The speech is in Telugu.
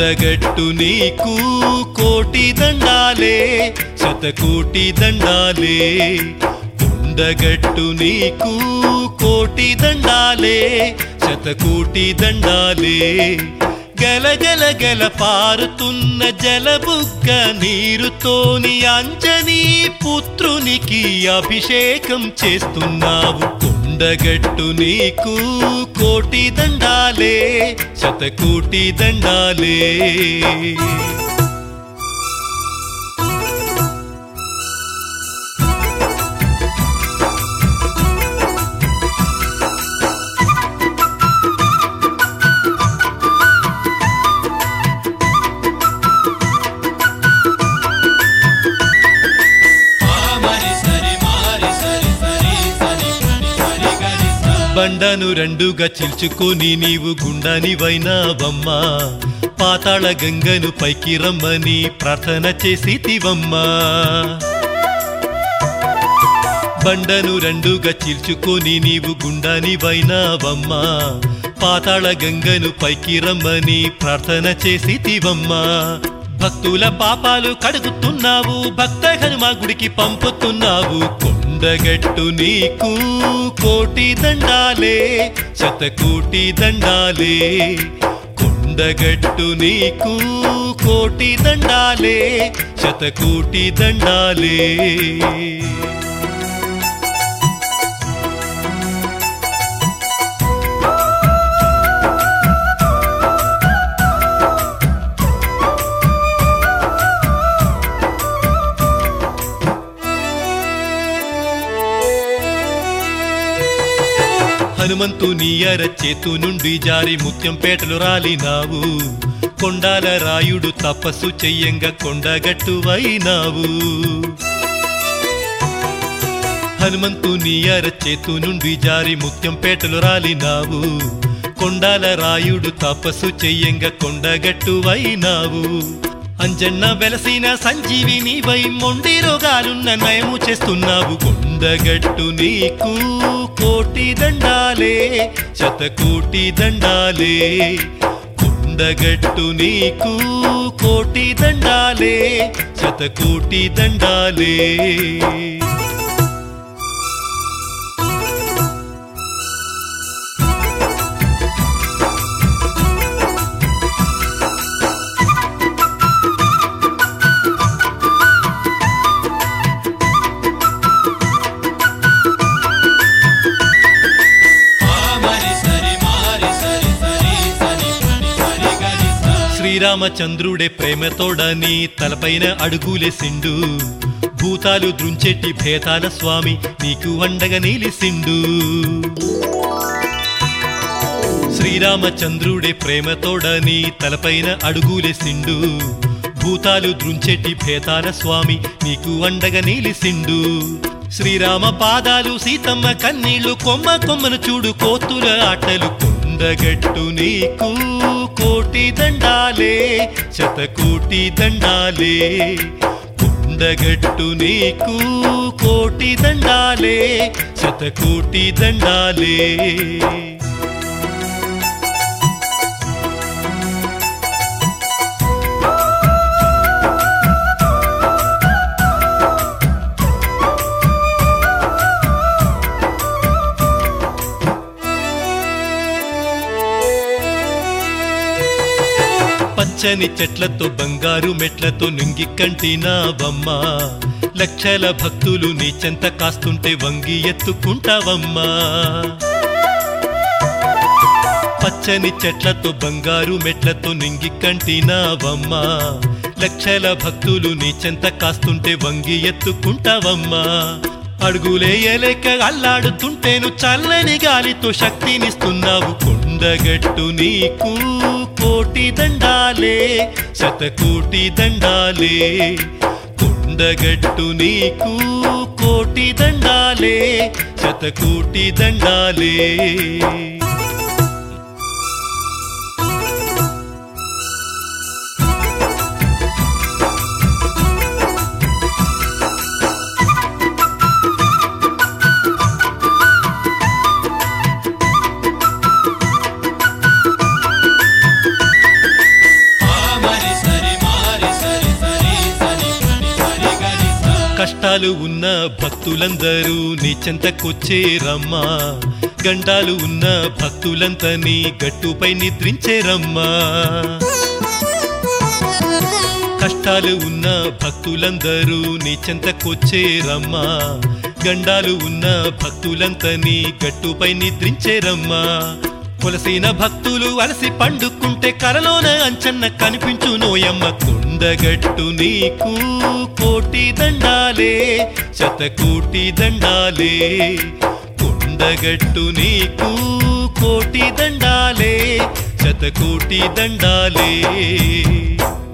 కొండగట్టు నీకు కోటి దండాలే శతకోటి దండాలే కొండగట్టు నీకు కోటి దండాలే శతకోటి దండాలే గలగల గల పారుతున్న జలబుగ్గ నీరుతోని అంజనీ పుత్రునికి అభిషేకం చేస్తున్నావు కొండగట్టు నీకు కోటి దండాలే శతకోటి దండాలే బండను రెండుగా చిల్చుకొని నీవు గుండానివైనావమ్మా పాతాళ గంగను పైకి రమ్మని ప్రార్థన చేసితివమ్మా బండను రెండుగా చిల్చుకొని నీవు గుండానివైనావమ్మా పాతాళ గంగను పైకి రమ్మని ప్రార్థన చేసితివమ్మా భక్తుల పాపాలు కడుగుతున్నావు భక్త హనుమ గుడికి పంపుతున్నావు కొండగట్టు నీకు కోటి దండాలే శతకోటి దండాలే కొండగట్టు నీకు కోటి దండాలే శతకోటి దండాలే హనుమంతుని అరచేతు నుండి జారి ముత్యంపేటలు రాలినావు కొండాల రాయుడు తపస్సు చెయ్యంగా కొండగట్టువైనావు హనుమంతుని అరచేతు నుండి జారి ముత్యంపేటలు రాలినావు కొండాల రాయుడు తపస్సు చెయ్యంగా కొండగట్టువైనావు అంజన్న వెలసిన సంజీవిని వై మొండి రోగాలున్న నయము చేస్తున్నావు కొండగట్టు నీకు కోటి దండాలే శతకోటి దండాలే కొండగట్టు నీకు కోటి దండాలే శతకోటి దండాలే శ్రీరామచంద్రుడే ప్రేమతోడని తలపైన అడుగులేసిండు భూతాలు ద్రుంచెట్టి భేతాల స్వామి నీకు అండగా నిలిసిండు శ్రీరామచంద్రుడే ప్రేమతోడని తలపైన అడుగులేసిండు భూతాలు ద్రుంచెట్టి భేతాల స్వామి నీకు అండగా నిలిసిండు శ్రీరామ పాదాలు సీతమ్మ కన్నీళ్లు కొమ్మ కొమ్మను చూడు కోతుల ఆటలు కొండగట్టు నీకు కోటి దండాలే శతకోటి దండాలే కొండగట్టు నీకు కోటి దండాలే శతకోటి దండాలే పచ్చని చెట్లతో బంగారు మెట్లతో నింగి కంటినావమ్మా లక్షల భక్తులు నీ చెంత కాస్తుంటే వంగి ఎత్తుకుంటావమ్మా పచ్చని చెట్లతో బంగారు మెట్లతో నింగి కంటినావమ్మా లక్షల భక్తులు నీ చెంత కాస్తుంటే వంగి ఎత్తుకుంటావమ్మా అడుగులేయలేక అల్లాడుతుంటేను చల్లని గాలితో శక్తినిస్తున్నావు కొండగట్టు నీకు కోటి దండాలే శతకోటి దండాలే కొండగట్టు నీకు కోటి దండాలే శతకోటి దండాలే కష్టాలు ఉన్న భక్తులందరూ నీ చెంతకొచ్చేరమ్మా, గండాలు ఉన్న భక్తులంతా నీ గట్టుపై నిద్రించేరమ్మా. కష్టాలు ఉన్న భక్తులందరూ నీ చెంతకొచ్చేరమ్మా, గండాలు ఉన్న భక్తులంతా నీ గట్టుపై నిద్రించేరమ్మా. కొలసిన భక్తులు అలసి పండుకుంటే కలలోన అంచన్న కనిపించు నోయమ్మ. కొండగట్టు నీకు కోటి దండాలే, శతకోటి దండాలే. కొండగట్టు నీకు కోటి దండాలే, శతకోటి దండాలే.